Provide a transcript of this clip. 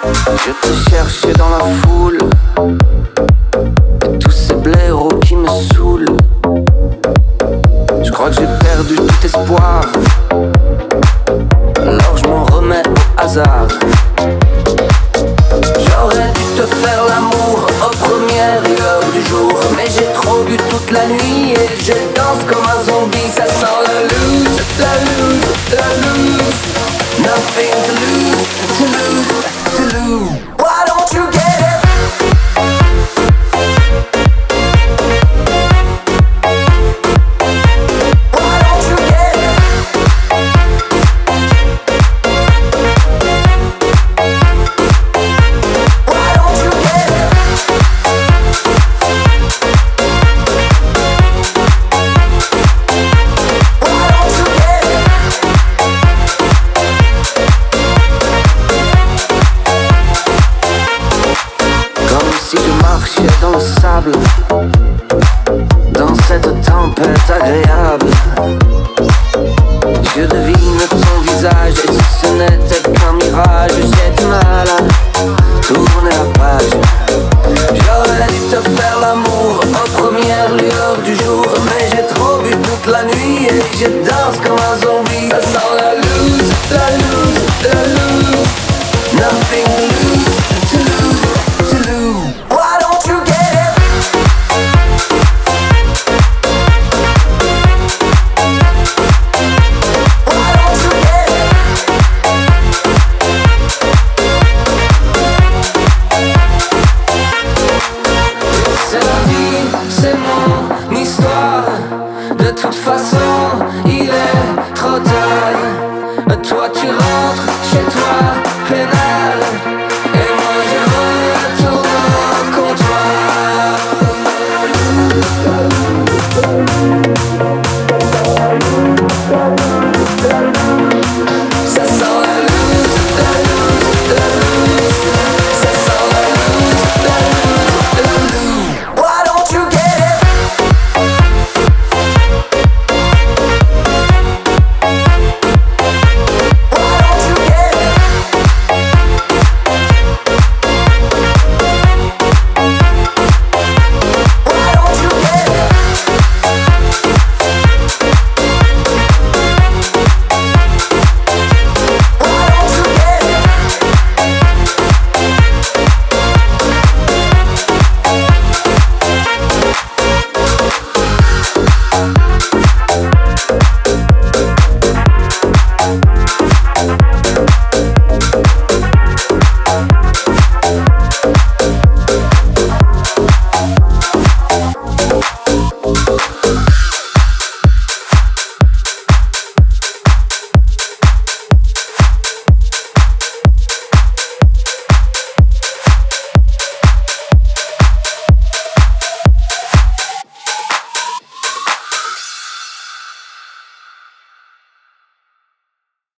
Je te cherchais dans la foule, et tous ces blaireaux qui me saoulent. Je crois que j'ai perdu tout espoir, alors je m'en remets au hasard. J'aurais dû te faire l'amour aux premières lueurs du jour, mais j'ai trop bu toute la nuit et je danse comme un zombie. Ça sent la loose, la loose, la loose. Nothing to lose, to lose, to lose. Why don't you get it? Dans le sable, dans cette tempête agréable, je devine ton visage et si ce n'était qu'un mirage, j'ai du mal